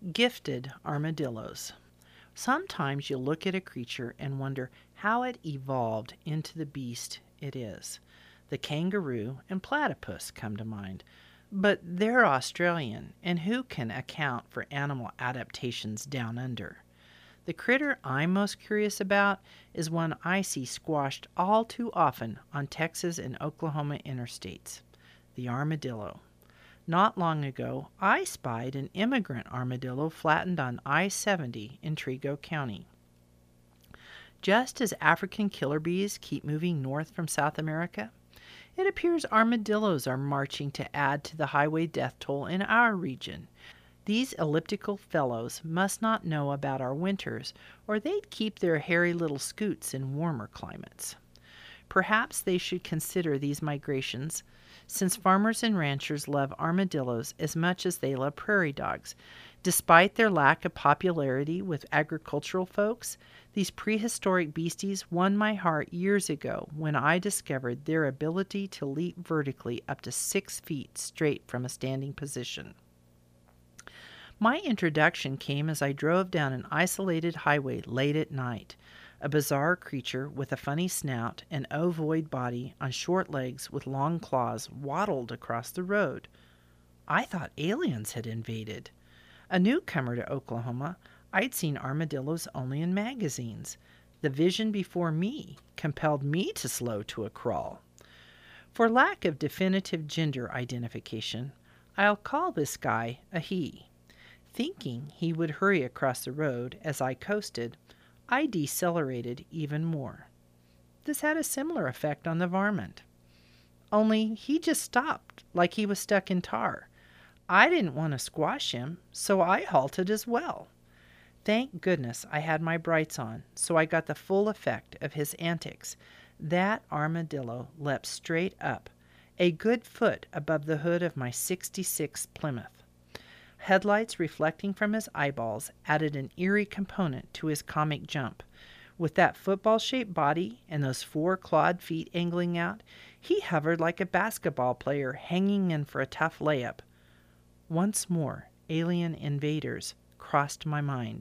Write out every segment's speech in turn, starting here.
Gifted armadillos. Sometimes you look at a creature and wonder how it evolved into the beast it is. The kangaroo and platypus come to mind, but they're Australian, and who can account for animal adaptations down under? The critter I'm most curious about is one I see squashed all too often on Texas and Oklahoma interstates, the armadillo. Not long ago, I spied an immigrant armadillo flattened on I-70 in Trego County. Just as African killer bees keep moving north from South America, it appears armadillos are marching to add to the highway death toll in our region. These elliptical fellows must not know about our winters, or they'd keep their hairy little scoots in warmer climates. Perhaps they should consider these migrations, since farmers and ranchers love armadillos as much as they love prairie dogs. Despite their lack of popularity with agricultural folks, these prehistoric beasties won my heart years ago when I discovered their ability to leap vertically up to 6 feet straight from a standing position. My introduction came as I drove down an isolated highway late at night. A bizarre creature with a funny snout and ovoid body on short legs with long claws waddled across the road. I thought aliens had invaded. A newcomer to Oklahoma, I'd seen armadillos only in magazines. The vision before me compelled me to slow to a crawl. For lack of definitive gender identification, I'll call this guy a he. Thinking he would hurry across the road as I coasted, I decelerated even more. This had a similar effect on the varmint. Only he just stopped like he was stuck in tar. I didn't want to squash him, so I halted as well. Thank goodness I had my brights on, so I got the full effect of his antics. That armadillo leapt straight up, a good foot above the hood of my '66 Plymouth. Headlights reflecting from his eyeballs added an eerie component to his comic jump. With that football-shaped body and those 4 clawed feet angling out, he hovered like a basketball player hanging in for a tough layup. Once more, alien invaders crossed my mind.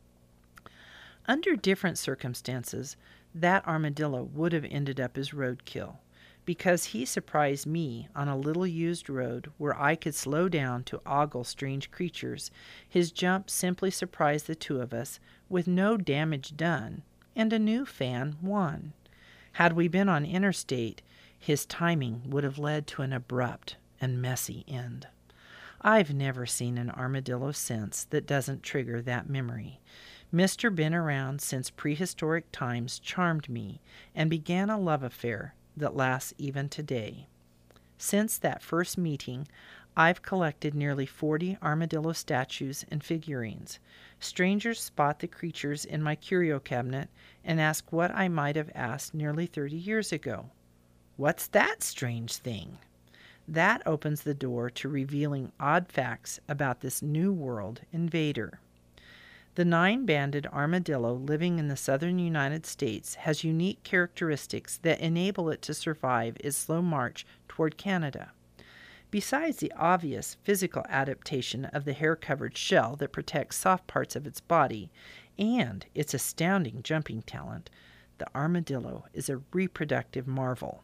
Under different circumstances, that armadillo would have ended up as roadkill, because he surprised me on a little used road where I could slow down to ogle strange creatures. His jump simply surprised the two of us, with no damage done, and a new fan won. Had we been on interstate, his timing would have led to an abrupt and messy end. I've never seen an armadillo since that doesn't trigger that memory. Mr. Been around since prehistoric times charmed me and began a love affair that lasts even today. Since that first meeting, I've collected nearly 40 armadillo statues and figurines. Strangers spot the creatures in my curio cabinet and ask what I might have asked nearly 30 years ago. What's that strange thing? That opens the door to revealing odd facts about this new world invader. The 9-banded armadillo living in the southern United States has unique characteristics that enable it to survive its slow march toward Canada. Besides the obvious physical adaptation of the hair-covered shell that protects soft parts of its body and its astounding jumping talent, the armadillo is a reproductive marvel.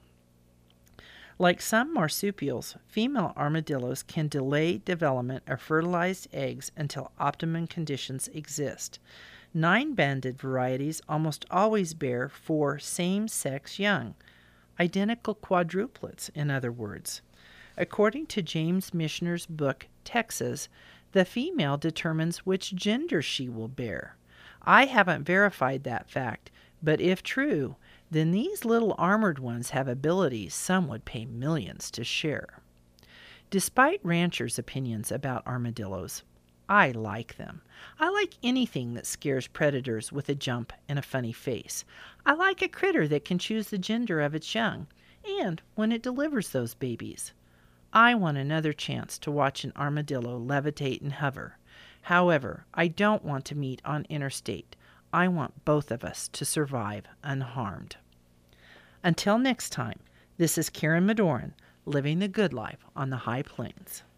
Like some marsupials, female armadillos can delay development of fertilized eggs until optimum conditions exist. 9-banded varieties almost always bear 4 same-sex young, identical quadruplets, in other words. According to James Michener's book, Texas, the female determines which gender she will bear. I haven't verified that fact, but if true, then these little armored ones have abilities some would pay millions to share. Despite ranchers' opinions about armadillos, I like them. I like anything that scares predators with a jump and a funny face. I like a critter that can choose the gender of its young, and when it delivers those babies. I want another chance to watch an armadillo levitate and hover. However, I don't want to meet on interstate. I want both of us to survive unharmed. Until next time, this is Karen Madoran, living the good life on the High Plains.